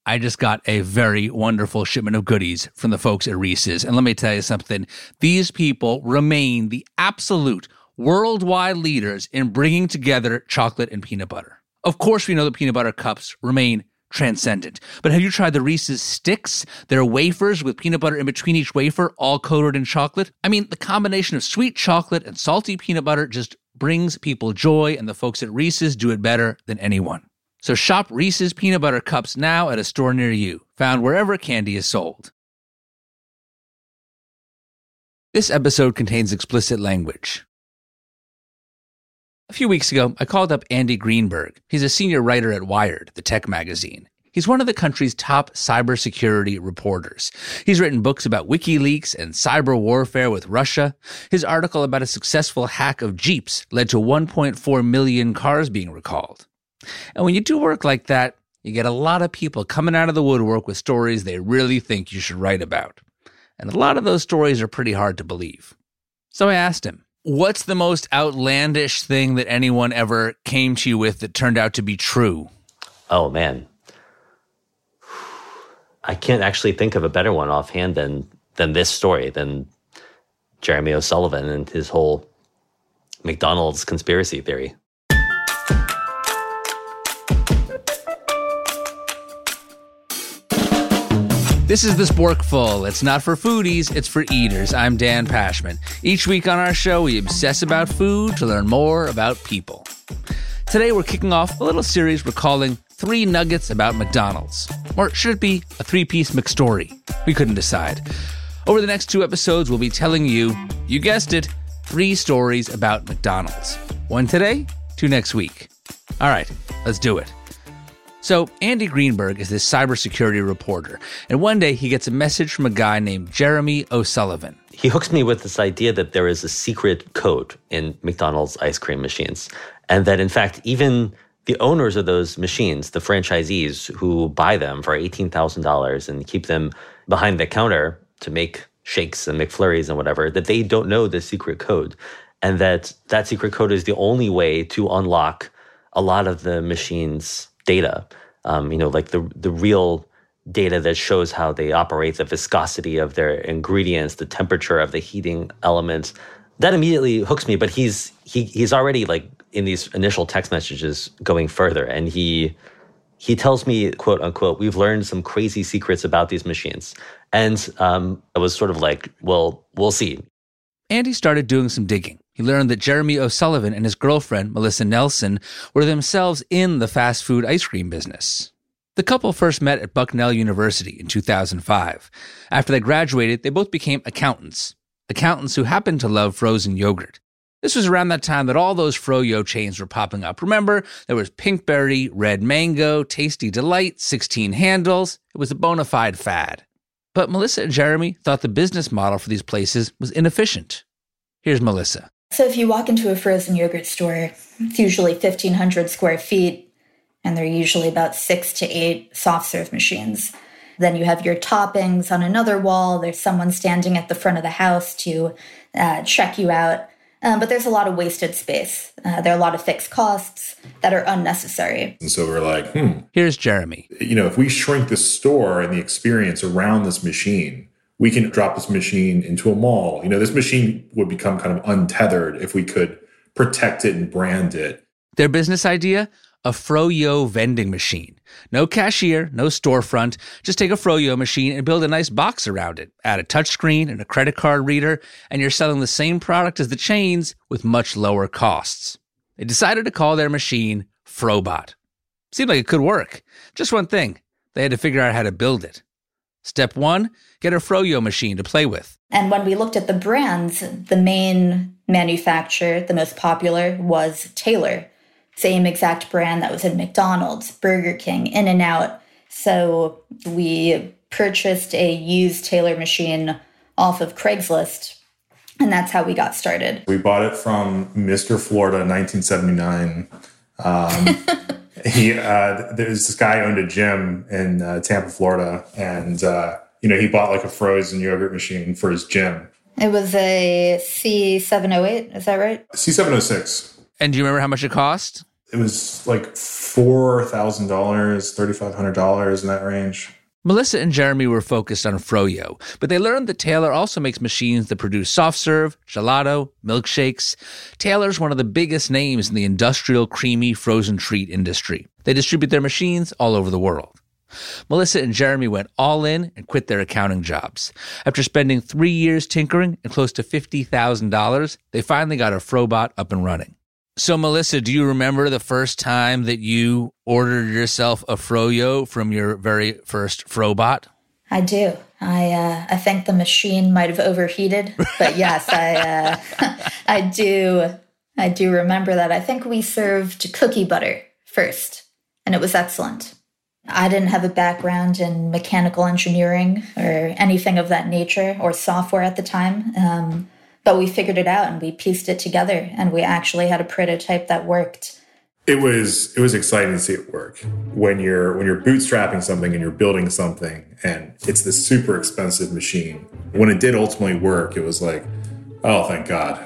I just got a very wonderful shipment of goodies from the folks at Reese's. And let me tell you something. These people remain the absolute worldwide leaders in bringing together chocolate and peanut butter. Of course, we know that peanut butter cups remain transcendent. But have you tried the Reese's Sticks? They're wafers with peanut butter in between each wafer, all coated in chocolate. I mean, the combination of sweet chocolate and salty peanut butter just brings people joy, and the folks at Reese's do it better than anyone. So shop Reese's Peanut Butter Cups now at a store near you, found wherever candy is sold. This episode contains explicit language. A few weeks ago, I called up Andy Greenberg. He's a senior writer at Wired, the tech magazine. He's one of the country's top cybersecurity reporters. He's written books about WikiLeaks and cyber warfare with Russia. His article about a successful hack of Jeeps led to 1.4 million cars being recalled. And when you do work like that, you get a lot of people coming out of the woodwork with stories they really think you should write about. And a lot of those stories are pretty hard to believe. So I asked him, what's the most outlandish thing that anyone ever came to you with that turned out to be true? Oh, man. I can't actually think of a better one offhand than this story, than Jeremy O'Sullivan and his whole McDonald's conspiracy theory. This is The Sporkful. It's not for foodies, it's for eaters. I'm Dan Pashman. Each week on our show, we obsess about food to learn more about people. Today, we're kicking off a little series we're calling 3 Nuggets About McDonald's. Or should it be a 3-piece McStory? We couldn't decide. Over the next 2 episodes, we'll be telling you guessed it, 3 stories about McDonald's. 1 today, 2 next week. All right, let's do it. So Andy Greenberg is this cybersecurity reporter, and one day he gets a message from a guy named Jeremy O'Sullivan. He hooks me with this idea that there is a secret code in McDonald's ice cream machines, and that in fact even the owners of those machines, the franchisees who buy them for $18,000 and keep them behind the counter to make shakes and McFlurries and whatever, that they don't know the secret code, and that secret code is the only way to unlock a lot of the machines' data, like the real data that shows how they operate, the viscosity of their ingredients, the temperature of the heating elements. That immediately hooks me, but he's already like in these initial text messages going further, and he tells me, quote unquote, we've learned some crazy secrets about these machines. And I was sort of like, well, we'll see. Andy started doing some digging. He learned that Jeremy O'Sullivan and his girlfriend, Melissa Nelson, were themselves in the fast food ice cream business. The couple first met at Bucknell University in 2005. After they graduated, they both became accountants who happened to love frozen yogurt. This was around that time that all those Froyo chains were popping up. Remember, there was Pinkberry, Red Mango, Tasty Delight, 16 Handles. It was a bona fide fad. But Melissa and Jeremy thought the business model for these places was inefficient. Here's Melissa. So if you walk into a frozen yogurt store, it's usually 1,500 square feet, and there are usually about 6 to 8 soft serve machines. Then you have your toppings on another wall. There's someone standing at the front of the house to check you out. But there's a lot of wasted space. There are a lot of fixed costs that are unnecessary. And so we're like, Here's Jeremy. If we shrink the store and the experience around this machine, we can drop this machine into a mall. This machine would become kind of untethered if we could protect it and brand it. Their business idea? A Froyo vending machine. No cashier, no storefront. Just take a Froyo machine and build a nice box around it. Add a touchscreen and a credit card reader, and you're selling the same product as the chains with much lower costs. They decided to call their machine Frobot. Seemed like it could work. Just one thing. They had to figure out how to build it. Step 1, get a Froyo machine to play with. And when we looked at the brands, the main manufacturer, the most popular, was Taylor. Same exact brand that was in McDonald's, Burger King, In-N-Out. So we purchased a used Taylor machine off of Craigslist, and that's how we got started. We bought it from Mr. Florida in 1979. There's this guy who owned a gym in Tampa, Florida, and he bought like a frozen yogurt machine for his gym. It was a C708, is that right? C706. And do you remember how much it cost? It was like $4,000, $3,500 in that range. Melissa and Jeremy were focused on froyo, but they learned that Taylor also makes machines that produce soft serve, gelato, milkshakes. Taylor's one of the biggest names in the industrial creamy frozen treat industry. They distribute their machines all over the world. Melissa and Jeremy went all in and quit their accounting jobs. After spending 3 years tinkering and close to $50,000, they finally got a Frobot up and running. So, Melissa, do you remember the first time that you ordered yourself a froyo from your very first Frobot? I do. I think the machine might have overheated, but yes, I do remember that. I think we served cookie butter first, and it was excellent. I didn't have a background in mechanical engineering or anything of that nature or software at the time. But we figured it out and we pieced it together and we actually had a prototype that worked. It was exciting to see it work. When you're bootstrapping something and you're building something and it's this super expensive machine. When it did ultimately work, it was like, oh, thank God.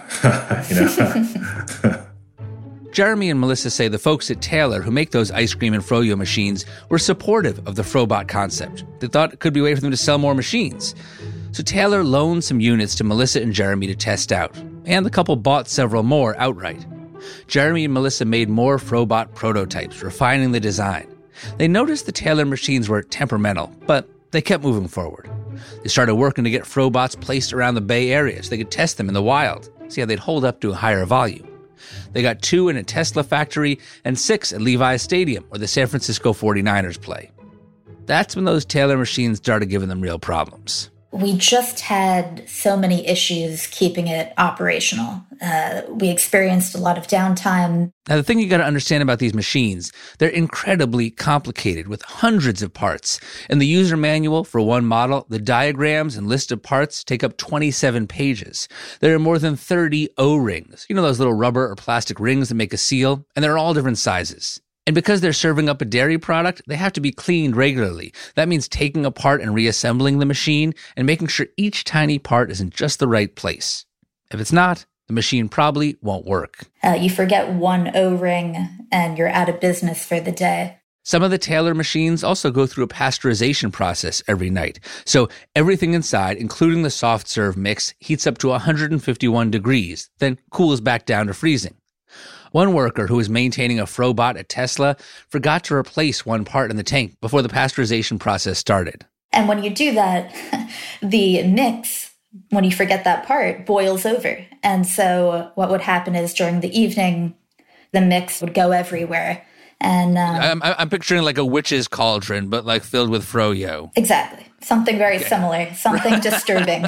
Jeremy and Melissa say the folks at Taylor who make those ice cream and froyo machines were supportive of the Frobot concept. They thought it could be a way for them to sell more machines. So Taylor loaned some units to Melissa and Jeremy to test out, and the couple bought several more outright. Jeremy and Melissa made more Frobot prototypes, refining the design. They noticed the Taylor machines were temperamental, but they kept moving forward. They started working to get Frobots placed around the Bay Area so they could test them in the wild, see how they'd hold up to a higher volume. They got 2 in a Tesla factory and 6 at Levi's Stadium, where the San Francisco 49ers play. That's when those Taylor machines started giving them real problems. We just had so many issues keeping it operational. We experienced a lot of downtime. Now, the thing you got to understand about these machines, they're incredibly complicated with hundreds of parts. In the user manual for one model, the diagrams and list of parts take up 27 pages. There are more than 30 O-rings. You know those little rubber or plastic rings that make a seal? And they're all different sizes. And because they're serving up a dairy product, they have to be cleaned regularly. That means taking apart and reassembling the machine and making sure each tiny part is in just the right place. If it's not, the machine probably won't work. You forget one O-ring and you're out of business for the day. Some of the Taylor machines also go through a pasteurization process every night. So everything inside, including the soft serve mix, heats up to 151 degrees, then cools back down to freezing. One worker who was maintaining a Frobot at Tesla forgot to replace one part in the tank before the pasteurization process started. And when you do that, the mix, when you forget that part, boils over. And so what would happen is during the evening, the mix would go everywhere. And I'm picturing like a witch's cauldron, but like filled with froyo. Exactly. Something very similar, something disturbing.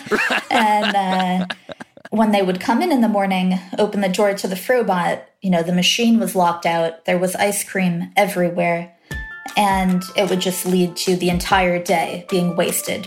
And when they would come in the morning, open the door to the Frobot, the machine was locked out. There was ice cream everywhere. And it would just lead to the entire day being wasted.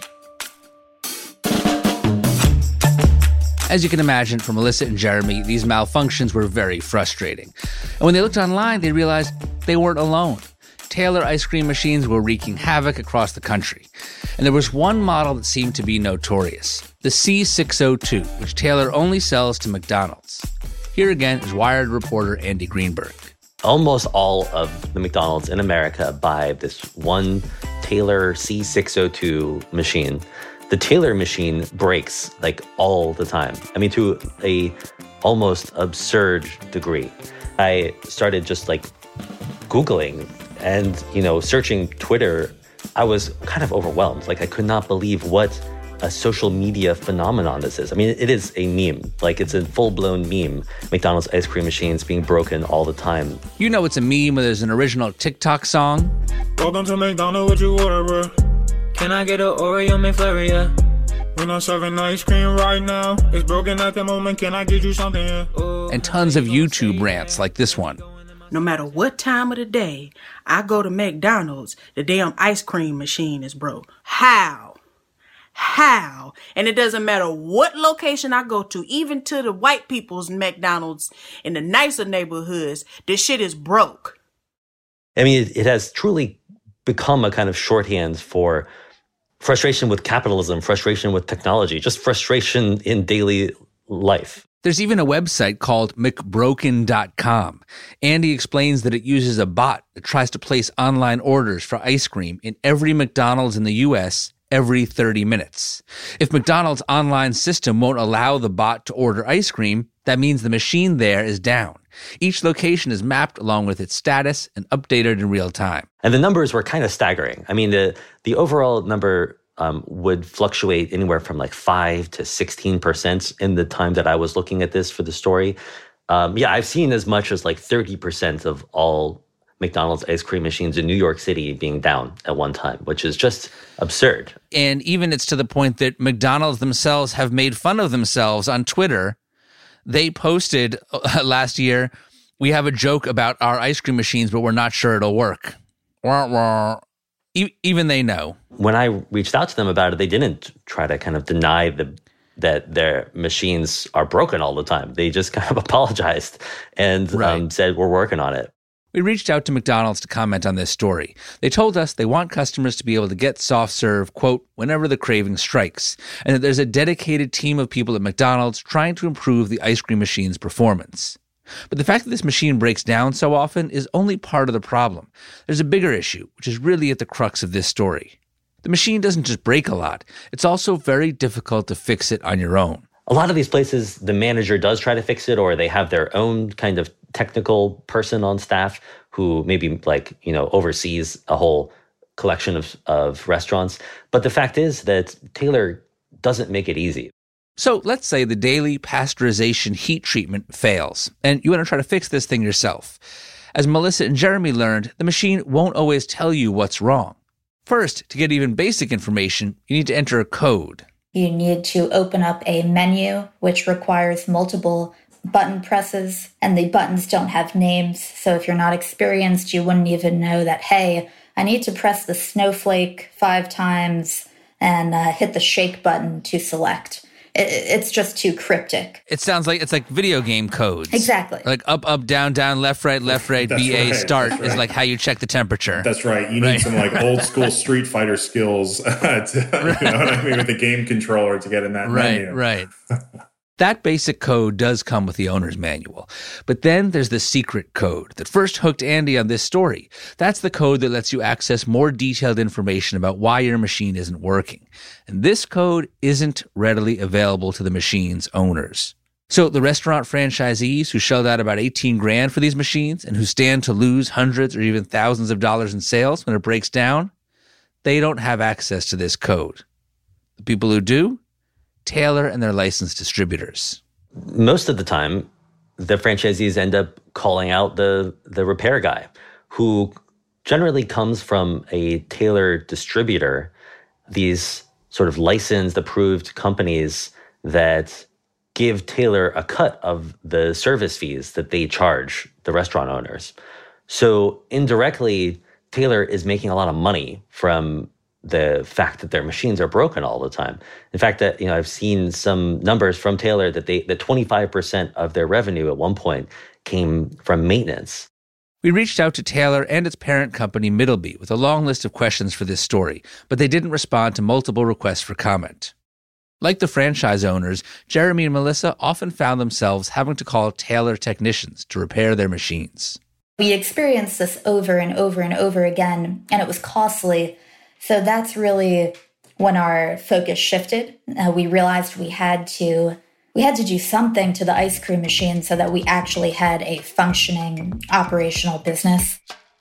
As you can imagine, for Melissa and Jeremy, these malfunctions were very frustrating. And when they looked online, they realized they weren't alone. Taylor ice cream machines were wreaking havoc across the country. And there was one model that seemed to be notorious, the C602, which Taylor only sells to McDonald's. Here again is Wired reporter Andy Greenberg. Almost all of the McDonald's in America buy this one Taylor C602 machine. The Taylor machine breaks like all the time. I mean, to a almost absurd degree. I started just like Googling and, searching Twitter. I was kind of overwhelmed. Like I could not believe what a social media phenomenon this is. I mean, it is a meme. Like it's a full-blown meme. McDonald's ice cream machines being broken all the time. You know it's a meme when there's an original TikTok song. Welcome to McDonald's, what you order, bro? Can I get an Oreo McFlurry, yeah? We're not serving ice cream right now. It's broken at the moment, can I get you something, yeah? And tons of YouTube rants like this one. No matter what time of the day I go to McDonald's, the damn ice cream machine is broke. How? And it doesn't matter what location I go to, even to the white people's McDonald's in the nicer neighborhoods, this shit is broke. I mean, it has truly become a kind of shorthand for frustration with capitalism, frustration with technology, just frustration in daily life. There's even a website called McBroken.com. Andy explains that it uses a bot that tries to place online orders for ice cream in every McDonald's in the U.S. every 30 minutes. If McDonald's online system won't allow the bot to order ice cream, that means the machine there is down. Each location is mapped along with its status and updated in real time. And the numbers were kind of staggering. I mean, the overall number would fluctuate anywhere from like 5 to 16% in the time that I was looking at this for the story. I've seen as much as like 30% of all McDonald's ice cream machines in New York City being down at one time, which is just absurd. And even it's to the point that McDonald's themselves have made fun of themselves on Twitter. They posted last year, "We have a joke about our ice cream machines, but we're not sure it'll work." Even they know. When I reached out to them about it, they didn't try to kind of deny that their machines are broken all the time. They just kind of apologized and said, "We're working on it." We reached out to McDonald's to comment on this story. They told us they want customers to be able to get soft serve, quote, whenever the craving strikes, and that there's a dedicated team of people at McDonald's trying to improve the ice cream machine's performance. But the fact that this machine breaks down so often is only part of the problem. There's a bigger issue, which is really at the crux of this story. The machine doesn't just break a lot. It's also very difficult to fix it on your own. A lot of these places, the manager does try to fix it, or they have their own kind of technical person on staff who maybe oversees a whole collection of restaurants. But the fact is that Taylor doesn't make it easy. So let's say the daily pasteurization heat treatment fails, and you want to try to fix this thing yourself. As Melissa and Jeremy learned, the machine won't always tell you what's wrong. First, to get even basic information, you need to enter a code. You need to open up a menu, which requires multiple button presses, and the buttons don't have names. So if you're not experienced, you wouldn't even know that, hey, I need to press the snowflake 5 times and hit the shake button to select. It's just too cryptic. It sounds like it's like video game codes. Exactly. Like up, down, left, right, BA, start is like how you check the temperature. That's right. You need some like old school Street Fighter skills to, you know what I mean, with the game controller to get in that menu. Right. That basic code does come with the owner's manual. But then there's the secret code that first hooked Andy on this story. That's the code that lets you access more detailed information about why your machine isn't working. And this code isn't readily available to the machine's owners. So the restaurant franchisees who shelled out about $18,000 for these machines and who stand to lose hundreds or even thousands of dollars in sales when it breaks down, they don't have access to this code. The people who do, Taylor and their licensed distributors. Most of the time, the franchisees end up calling out the repair guy, who generally comes from a Taylor distributor, these sort of licensed, approved companies that give Taylor a cut of the service fees that they charge the restaurant owners. So indirectly, Taylor is making a lot of money from the fact that their machines are broken all the time. In fact, that I've seen some numbers from Taylor that 25% of their revenue at one point came from maintenance. We reached out to Taylor and its parent company, Middleby, with a long list of questions for this story, but they didn't respond to multiple requests for comment. Like the franchise owners, Jeremy and Melissa often found themselves having to call Taylor technicians to repair their machines. We experienced this over and over and over again, and it was costly. So that's really when our focus shifted. We realized we had to do something to the ice cream machine so that we actually had a functioning operational business.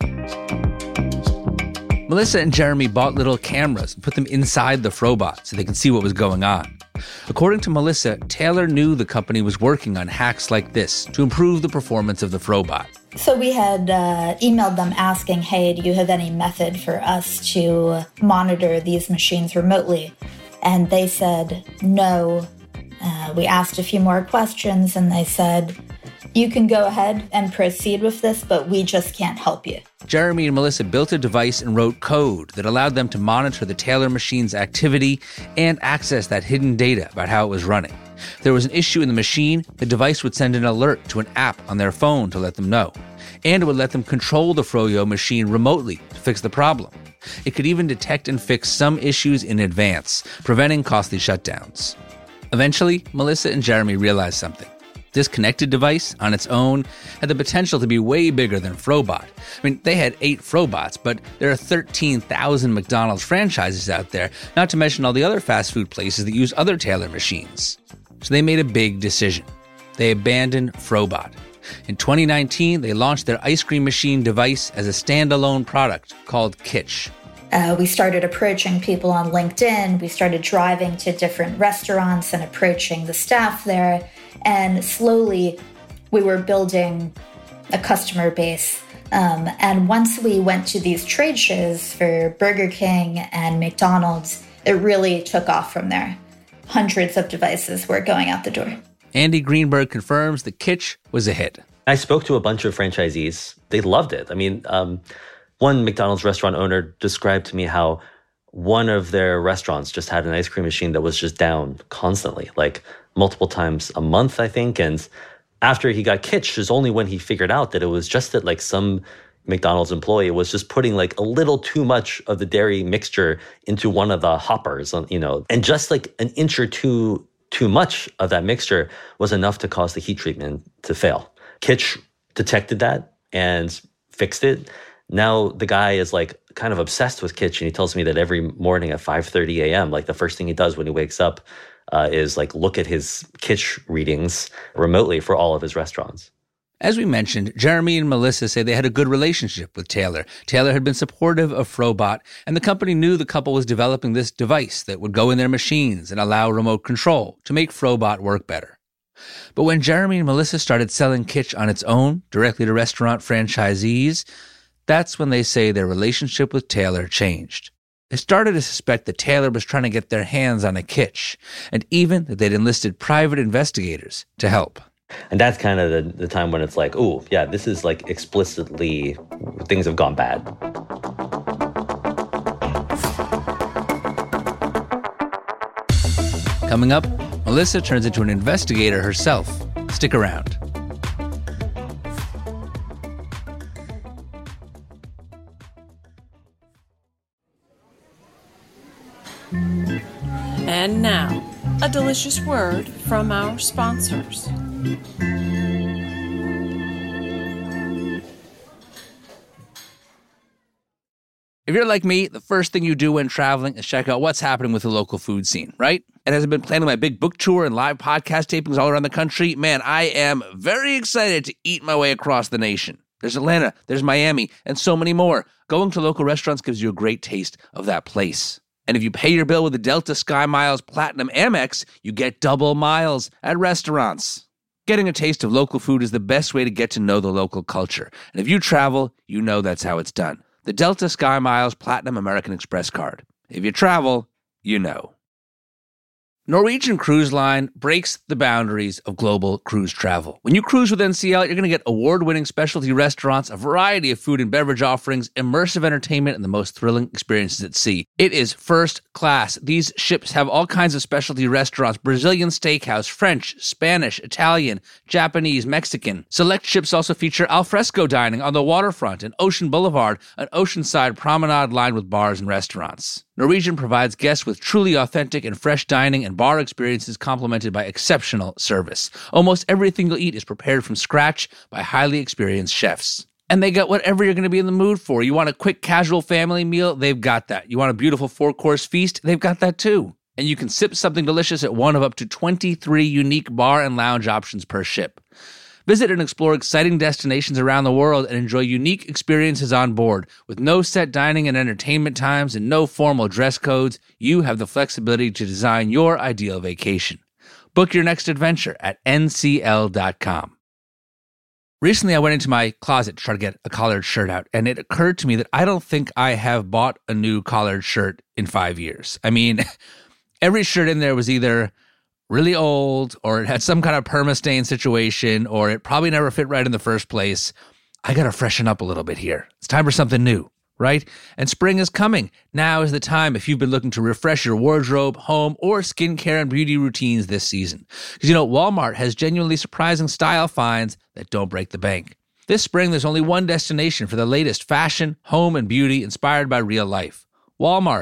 Melissa and Jeremy bought little cameras and put them inside the Frobot so they could see what was going on. According to Melissa, Taylor knew the company was working on hacks like this to improve the performance of the Frobot. So we had emailed them asking, hey, do you have any method for us to monitor these machines remotely? And they said no. We asked a few more questions and they said, you can go ahead and proceed with this, but we just can't help you. Jeremy and Melissa built a device and wrote code that allowed them to monitor the Taylor machine's activity and access that hidden data about how it was running. If there was an issue in the machine, the device would send an alert to an app on their phone to let them know. And it would let them control the Froyo machine remotely to fix the problem. It could even detect and fix some issues in advance, preventing costly shutdowns. Eventually, Melissa and Jeremy realized something. This connected device on its own had the potential to be way bigger than Frobot. I mean, they had 8 Frobots, but there are 13,000 McDonald's franchises out there, not to mention all the other fast food places that use other Taylor machines. So they made a big decision. They abandoned Frobot. In 2019, they launched their ice cream machine device as a standalone product called Kitsch. We started approaching people on LinkedIn. We started driving to different restaurants and approaching the staff there. And slowly, we were building a customer base. And once we went to these trade shows for Burger King and McDonald's, it really took off from there. Hundreds of devices were going out the door. Andy Greenberg confirms the Kitsch was a hit. I spoke to a bunch of franchisees. They loved it. I mean, one McDonald's restaurant owner described to me how one of their restaurants just had an ice cream machine that was just down constantly, like multiple times a month, I think. And after he got Kitsch is only when he figured out that it was just that like some McDonald's employee was just putting like a little too much of the dairy mixture into one of the hoppers, and just like an inch or two too much of that mixture was enough to cause the heat treatment to fail. Kitsch detected that and fixed it. Now the guy is like kind of obsessed with Kitsch, and he tells me that every morning at 5:30 a.m., like the first thing he does when he wakes up is like look at his Kitsch readings remotely for all of his restaurants. As we mentioned, Jeremy and Melissa say they had a good relationship with Taylor. Taylor had been supportive of Frobot, and the company knew the couple was developing this device that would go in their machines and allow remote control to make Frobot work better. But when Jeremy and Melissa started selling Kitsch on its own, directly to restaurant franchisees, that's when they say their relationship with Taylor changed. They started to suspect that Taylor was trying to get their hands on a Kitsch, and even that they'd enlisted private investigators to help. And that's kind of the time when it's like, oh, yeah, this is like explicitly things have gone bad. Coming up, Melissa turns into an investigator herself. Stick around. And now, a delicious word from our sponsors. If you're like me, the first thing you do when traveling is check out what's happening with the local food scene, right? And as I've been planning my big book tour and live podcast tapings all around the country, man, I am very excited to eat my way across the nation. There's Atlanta, there's Miami, and so many more. Going to local restaurants gives you a great taste of that place. And if you pay your bill with the Delta SkyMiles Platinum Amex, you get double miles at restaurants. Getting a taste of local food is the best way to get to know the local culture. And if you travel, you know that's how it's done. The Delta SkyMiles Platinum American Express card. If you travel, you know. Norwegian Cruise Line breaks the boundaries of global cruise travel. When you cruise with NCL, you're going to get award-winning specialty restaurants, a variety of food and beverage offerings, immersive entertainment, and the most thrilling experiences at sea. It is first class. These ships have all kinds of specialty restaurants: Brazilian steakhouse, French, Spanish, Italian, Japanese, Mexican. Select ships also feature alfresco dining on the waterfront and Ocean Boulevard, an oceanside promenade lined with bars and restaurants. Norwegian provides guests with truly authentic and fresh dining and bar experiences complemented by exceptional service. Almost everything you'll eat is prepared from scratch by highly experienced chefs. And they got whatever you're going to be in the mood for. You want a quick, casual family meal? They've got that. You want a beautiful 4-course feast? They've got that too. And you can sip something delicious at one of up to 23 unique bar and lounge options per ship. Visit and explore exciting destinations around the world and enjoy unique experiences on board. With no set dining and entertainment times and no formal dress codes, you have the flexibility to design your ideal vacation. Book your next adventure at ncl.com. Recently, I went into my closet to try to get a collared shirt out, and it occurred to me that I don't think I have bought a new collared shirt in 5 years. I mean, every shirt in there was either really old, or it had some kind of perma-stain situation, or it probably never fit right in the first place. I gotta freshen up a little bit here. It's time for something new, right? And spring is coming. Now is the time if you've been looking to refresh your wardrobe, home, or skincare and beauty routines this season. Because Walmart has genuinely surprising style finds that don't break the bank. This spring, there's only one destination for the latest fashion, home, and beauty inspired by real life. Walmart.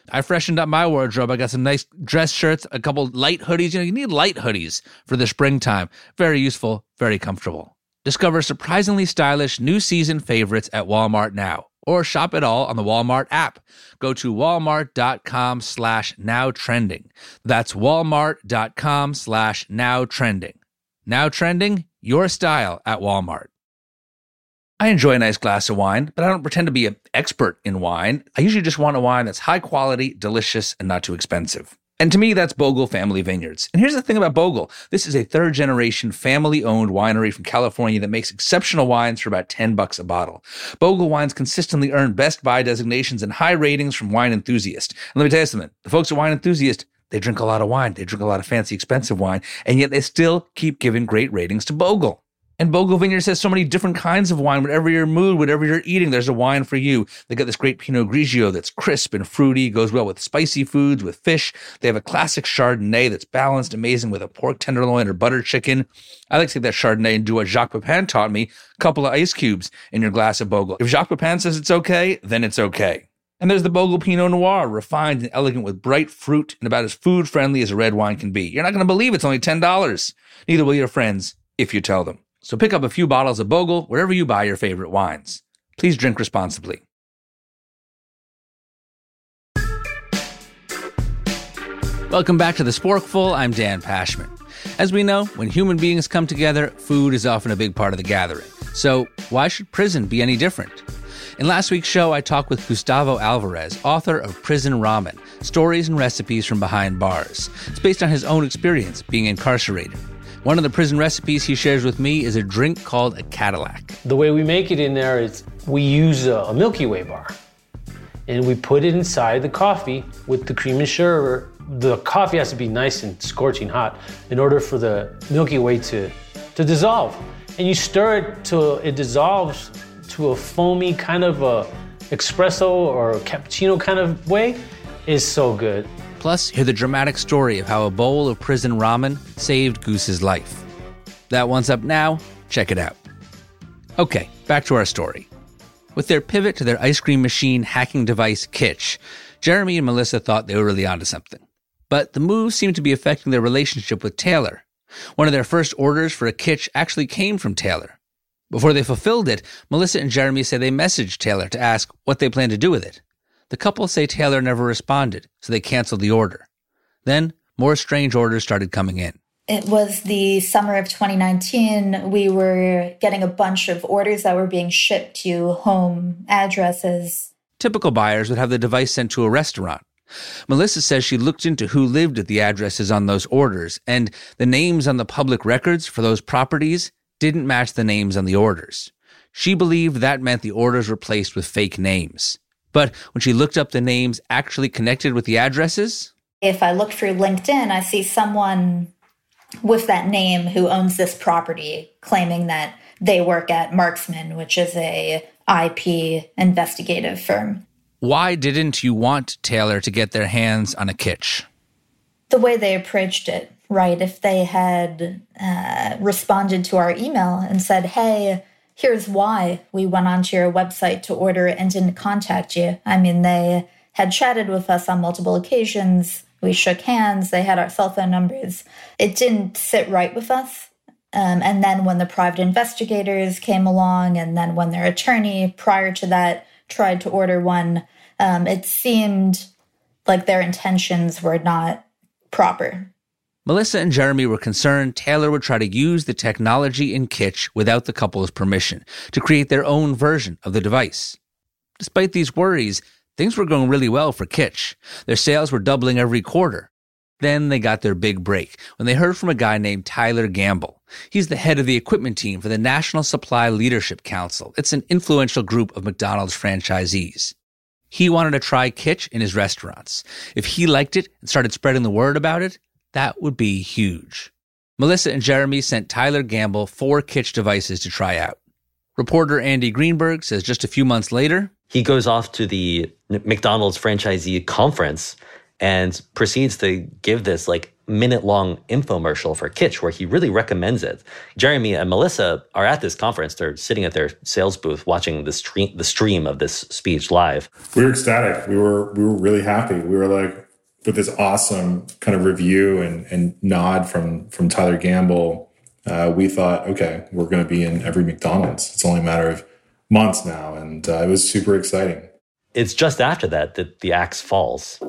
I freshened up my wardrobe. I got some nice dress shirts, a couple light hoodies. You need light hoodies for the springtime. Very useful, very comfortable. Discover surprisingly stylish new season favorites at Walmart now, or shop it all on the Walmart app. Go to walmart.com/nowtrending. That's walmart.com/nowtrending. Now trending, your style at Walmart. I enjoy a nice glass of wine, but I don't pretend to be an expert in wine. I usually just want a wine that's high quality, delicious, and not too expensive. And to me, that's Bogle Family Vineyards. And here's the thing about Bogle. This is a third-generation, family-owned winery from California that makes exceptional wines for about $10 a bottle. Bogle wines consistently earn Best Buy designations and high ratings from Wine Enthusiast. And let me tell you something. The folks at Wine Enthusiast, they drink a lot of wine. They drink a lot of fancy, expensive wine. And yet they still keep giving great ratings to Bogle. And Bogle Vineyards has so many different kinds of wine. Whatever your mood, whatever you're eating, there's a wine for you. They got this great Pinot Grigio that's crisp and fruity, goes well with spicy foods, with fish. They have a classic Chardonnay that's balanced, amazing with a pork tenderloin or butter chicken. I like to take that Chardonnay and do what Jacques Pepin taught me, a couple of ice cubes in your glass of Bogle. If Jacques Pepin says it's okay, then it's okay. And there's the Bogle Pinot Noir, refined and elegant with bright fruit and about as food-friendly as a red wine can be. You're not going to believe it's only $10. Neither will your friends if you tell them. So pick up a few bottles of Bogle wherever you buy your favorite wines. Please drink responsibly. Welcome back to The Sporkful. I'm Dan Pashman. As we know, when human beings come together, food is often a big part of the gathering. So why should prison be any different? In last week's show, I talked with Gustavo Alvarez, author of Prison Ramen, Stories and Recipes from Behind Bars. It's based on his own experience being incarcerated. One of the prison recipes he shares with me is a drink called a Cadillac. The way we make it in there is we use a Milky Way bar. And we put it inside the coffee with the cream and sugar. The coffee has to be nice and scorching hot in order for the Milky Way to dissolve. And you stir it till it dissolves to a foamy kind of a espresso or cappuccino kind of way. It's so good. Plus, hear the dramatic story of how a bowl of prison ramen saved Goose's life. That one's up now. Check it out. Okay, back to our story. With their pivot to their ice cream machine hacking device, Kitch, Jeremy and Melissa thought they were really onto something. But the move seemed to be affecting their relationship with Taylor. One of their first orders for a Kitch actually came from Taylor. Before they fulfilled it, Melissa and Jeremy say they messaged Taylor to ask what they plan to do with it. The couple say Taylor never responded, so they canceled the order. Then, more strange orders started coming in. It was the summer of 2019. We were getting a bunch of orders that were being shipped to home addresses. Typical buyers would have the device sent to a restaurant. Melissa says she looked into who lived at the addresses on those orders, and the names on the public records for those properties didn't match the names on the orders. She believed that meant the orders were placed with fake names. But when she looked up the names actually connected with the addresses... If I look through LinkedIn, I see someone with that name who owns this property claiming that they work at Marksman, which is a IP investigative firm. Why didn't you want Taylor to get their hands on a Kitch? The way they approached it, right? If they had responded to our email and said, hey, here's why we went onto your website to order and didn't contact you. I mean, they had chatted with us on multiple occasions. We shook hands. They had our cell phone numbers. It didn't sit right with us. And then when the private investigators came along, and then when their attorney prior to that tried to order one, it seemed like their intentions were not proper. Melissa and Jeremy were concerned Taylor would try to use the technology in Kitch without the couple's permission to create their own version of the device. Despite these worries, things were going really well for Kitch. Their sales were doubling every quarter. Then they got their big break when they heard from a guy named Tyler Gamble. He's the head of the equipment team for the National Supply Leadership Council. It's an influential group of McDonald's franchisees. He wanted to try Kitch in his restaurants. If he liked it and started spreading the word about it, that would be huge. Melissa and Jeremy sent Tyler Gamble 4 Kitch devices to try out. Reporter Andy Greenberg says just a few months later, he goes off to the McDonald's franchisee conference and proceeds to give this minute-long infomercial for Kitsch where he really recommends it. Jeremy and Melissa are at this conference. They're sitting at their sales booth watching the stream of this speech live. We were ecstatic. We were really happy. We were like, with this awesome kind of review and nod from Tyler Gamble, we thought, okay, we're going to be in every McDonald's. It's only a matter of months now, and it was super exciting. It's just after that the axe falls.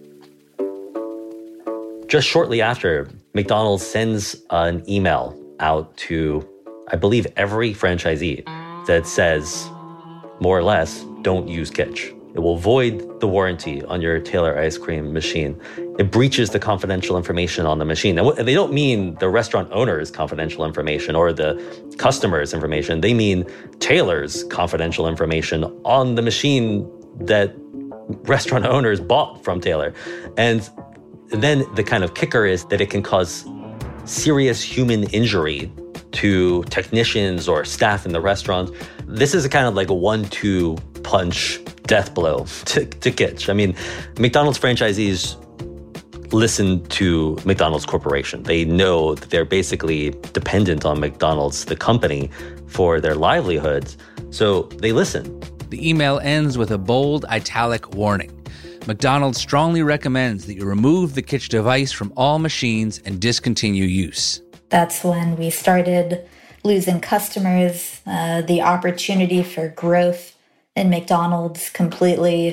Just shortly after, McDonald's sends an email out to, I believe, every franchisee that says, more or less, don't use Kitsch. It will void the warranty on your Taylor ice cream machine. It breaches the confidential information on the machine. And they don't mean the restaurant owner's confidential information or the customer's information. They mean Taylor's confidential information on the machine that restaurant owners bought from Taylor. And then the kind of kicker is that it can cause serious human injury to technicians or staff in the restaurant. This is a kind of like a 1-2 punch death blow to Kitsch. I mean, McDonald's franchisees listen to McDonald's Corporation. They know that they're basically dependent on McDonald's, the company, for their livelihoods. So they listen. The email ends with a bold italic warning. McDonald's strongly recommends that you remove the Kitsch device from all machines and discontinue use. That's when we started losing customers. The opportunity for growth in McDonald's completely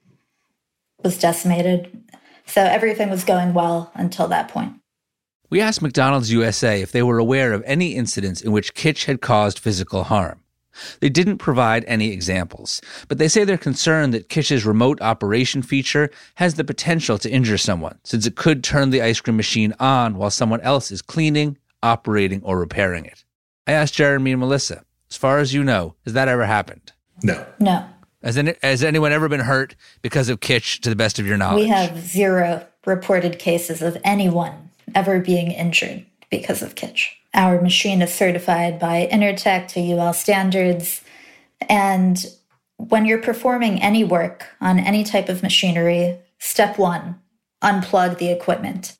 was decimated. So everything was going well until that point. We asked McDonald's USA if they were aware of any incidents in which Kitsch had caused physical harm. They didn't provide any examples, but they say they're concerned that Kitsch's remote operation feature has the potential to injure someone, since it could turn the ice cream machine on while someone else is cleaning, operating, or repairing it. I asked Jeremy and Melissa, as far as you know, has that ever happened? No. No. Has anyone ever been hurt because of Kitsch, to the best of your knowledge? We have 0 reported cases of anyone ever being injured because of Kitsch. Our machine is certified by Intertech to UL standards. And when you're performing any work on any type of machinery, step 1, unplug the equipment.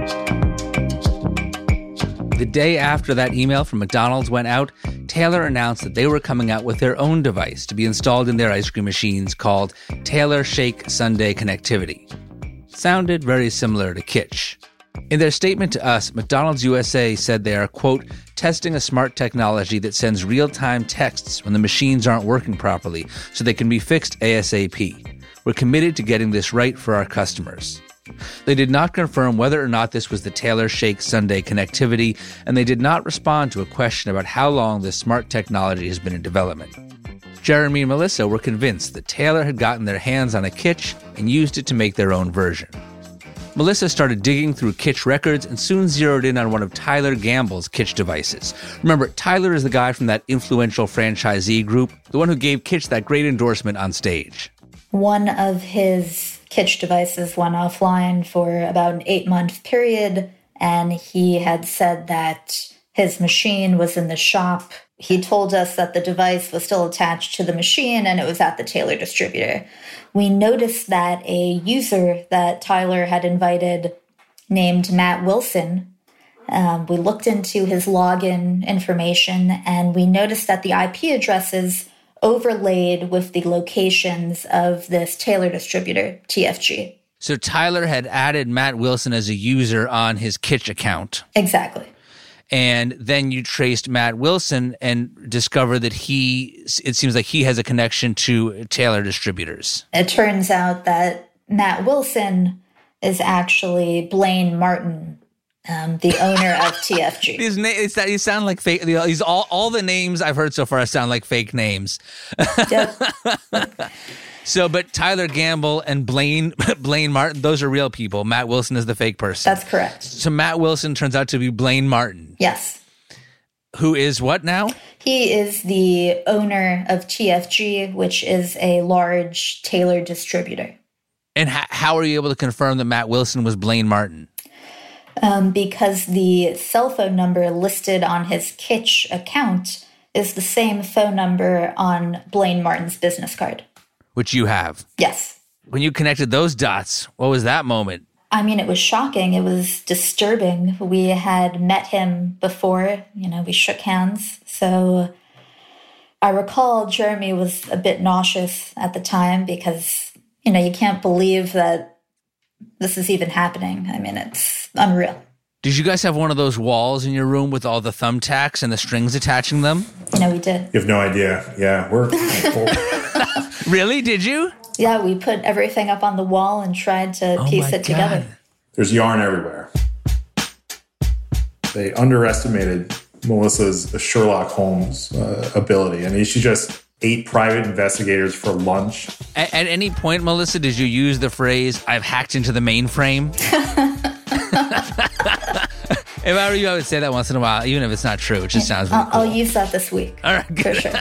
The day after that email from McDonald's went out, Taylor announced that they were coming out with their own device to be installed in their ice cream machines called Taylor Shake Sundae Connectivity. Sounded very similar to Kitsch. In their statement to us, McDonald's USA said they are, quote, testing a smart technology that sends real-time texts when the machines aren't working properly so they can be fixed ASAP. We're committed to getting this right for our customers. They did not confirm whether or not this was the Taylor Shake Sundae connectivity, and they did not respond to a question about how long this smart technology has been in development. Jeremy and Melissa were convinced that Taylor had gotten their hands on a Kitsch and used it to make their own version. Melissa started digging through Kitsch records and soon zeroed in on one of Tyler Gamble's Kitsch devices. Remember, Tyler is the guy from that influential franchisee group, the one who gave Kitsch that great endorsement on stage. One of his Kitsch devices went offline for about an 8-month period, and he had said that his machine was in the shop. He told us that the device was still attached to the machine and it was at the Taylor distributor. We noticed that a user that Tyler had invited named Matt Wilson, we looked into his login information and we noticed that the IP addresses overlaid with the locations of this Taylor distributor, TFG. So Tyler had added Matt Wilson as a user on his Kitsch account. Exactly. And then you traced Matt Wilson and discovered that it seems like he has a connection to Taylor distributors. It turns out that Matt Wilson is actually Blaine Martin, the owner of TFG. These sound like fake. All the names I've heard so far sound like fake names. Yep. So, but Tyler Gamble and Blaine Martin, those are real people. Matt Wilson is the fake person. That's correct. So Matt Wilson turns out to be Blaine Martin. Yes. Who is what now? He is the owner of TFG, which is a large Taylor distributor. And how are you able to confirm that Matt Wilson was Blaine Martin? Because the cell phone number listed on his Kitsch account is the same phone number on Blaine Martin's business card. Which you have. Yes. When you connected those dots, what was that moment? I mean, it was shocking. It was disturbing. We had met him before, we shook hands. So I recall Jeremy was a bit nauseous at the time because, you can't believe that this is even happening. I mean, it's unreal. Did you guys have one of those walls in your room with all the thumbtacks and the strings attaching them? We did. You have no idea. Yeah, we're cool. Really? Did you? Yeah, we put everything up on the wall and tried to piece it together. There's yarn everywhere. They underestimated Melissa's Sherlock Holmes ability. I mean, she just ate private investigators for lunch. At any point, Melissa, did you use the phrase, "I've hacked into the mainframe"? If I were you, I would say that once in a while, even if it's not true. It just sounds really cool. I'll use that this week. All right, good. For sure.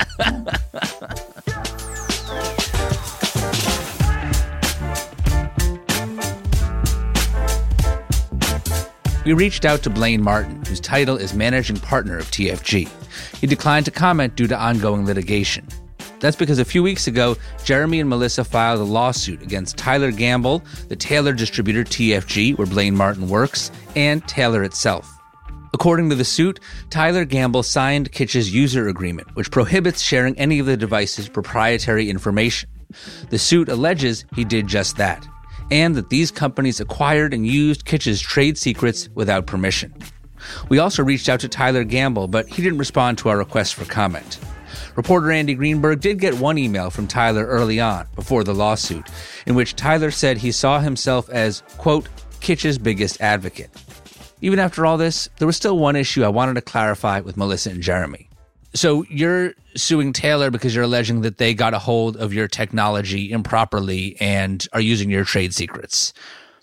We reached out to Blaine Martin, whose title is Managing Partner of TFG. He declined to comment due to ongoing litigation. That's because a few weeks ago, Jeremy and Melissa filed a lawsuit against Tyler Gamble, the Taylor distributor TFG, where Blaine Martin works, and Taylor itself. According to the suit, Tyler Gamble signed Kitsch's user agreement, which prohibits sharing any of the device's proprietary information. The suit alleges he did just that, and that these companies acquired and used Kitsch's trade secrets without permission. We also reached out to Tyler Gamble, but he didn't respond to our request for comment. Reporter Andy Greenberg did get one email from Tyler early on, before the lawsuit, in which Tyler said he saw himself as, quote, Kitsch's biggest advocate. Even after all this, there was still one issue I wanted to clarify with Melissa and Jeremy. So you're suing Taylor because you're alleging that they got a hold of your technology improperly and are using your trade secrets.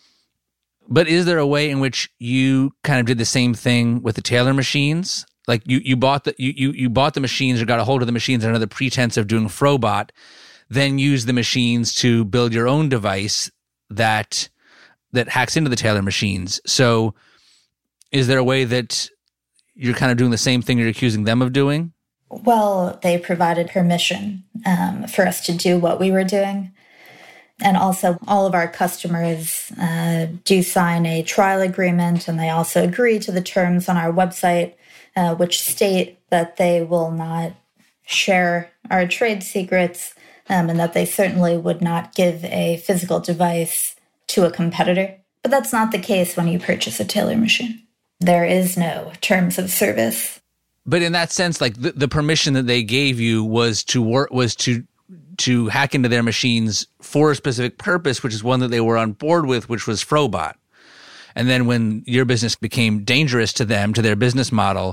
But is there a way in which you kind of did the same thing with the Taylor machines? Like you bought the machines or got a hold of the machines under the pretense of doing Frobot, then used the machines to build your own device that hacks into the Taylor machines. So is there a way that you're kind of doing the same thing you're accusing them of doing? Well, they provided permission for us to do what we were doing. And also, all of our customers do sign a trial agreement, and they also agree to the terms on our website, which state that they will not share our trade secrets, and that they certainly would not give a physical device to a competitor. But that's not the case when you purchase a Taylor machine. There is no terms of service. But in that sense, like the permission that they gave you was to hack into their machines for a specific purpose, which is one that they were on board with, which was Frobot. And then when your business became dangerous to them, to their business model,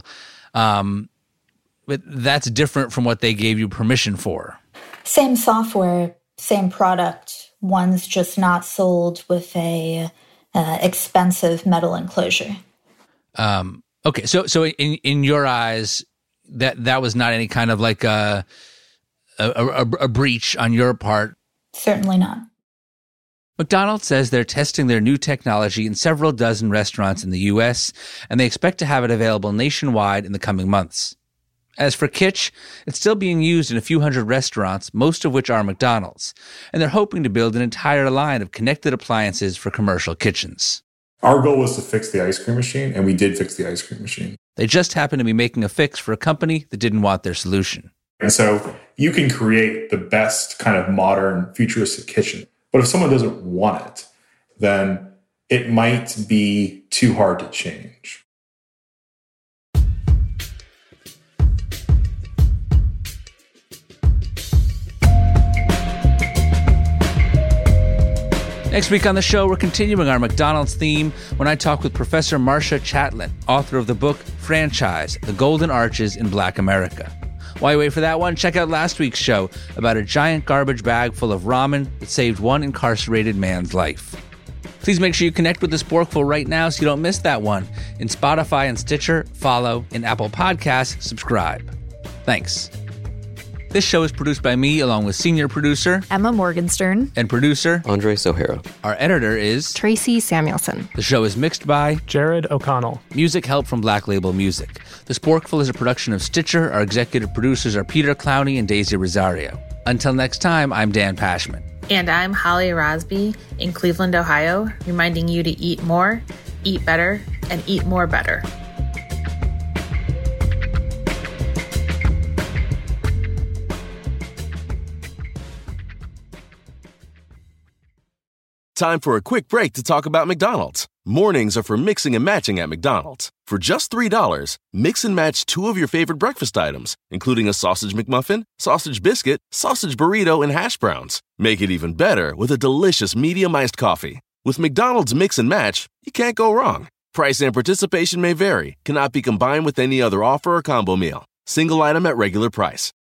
but that's different from what they gave you permission for. Same software, same product. One's just not sold with a expensive metal enclosure. Okay, so in your eyes, that was not any kind of like a breach on your part? Certainly not. McDonald's says they're testing their new technology in several dozen restaurants in the U.S., and they expect to have it available nationwide in the coming months. As for Kitsch, it's still being used in a few hundred restaurants, most of which are McDonald's, and they're hoping to build an entire line of connected appliances for commercial kitchens. Our goal was to fix the ice cream machine, and we did fix the ice cream machine. They just happened to be making a fix for a company that didn't want their solution. And so you can create the best kind of modern futuristic kitchen. But if someone doesn't want it, then it might be too hard to change. Next week on the show, we're continuing our McDonald's theme when I talk with Professor Marcia Chatelain, author of the book Franchise, The Golden Arches in Black America. While you wait for that one, check out last week's show about a giant garbage bag full of ramen that saved one incarcerated man's life. Please make sure you connect with The Sporkful right now so you don't miss that one. In Spotify and Stitcher, follow. In Apple Podcasts, subscribe. Thanks. This show is produced by me, along with senior producer Emma Morgenstern and producer Andre Sohara. Our editor is Tracy Samuelson. The show is mixed by Jared O'Connell. Music help from Black Label Music. The Sporkful is a production of Stitcher. Our executive producers are Peter Clowney and Daisy Rosario. Until next time, I'm Dan Pashman. And I'm Holly Rosby in Cleveland, Ohio, reminding you to eat more, eat better, and eat more better. Time for a quick break to talk about McDonald's. Mornings are for mixing and matching at McDonald's. For just $3, mix and match 2 of your favorite breakfast items, including a sausage McMuffin, sausage biscuit, sausage burrito, and hash browns. Make it even better with a delicious medium iced coffee. With McDonald's Mix and Match, you can't go wrong. Price and participation may vary, cannot be combined with any other offer or combo meal. Single item at regular price.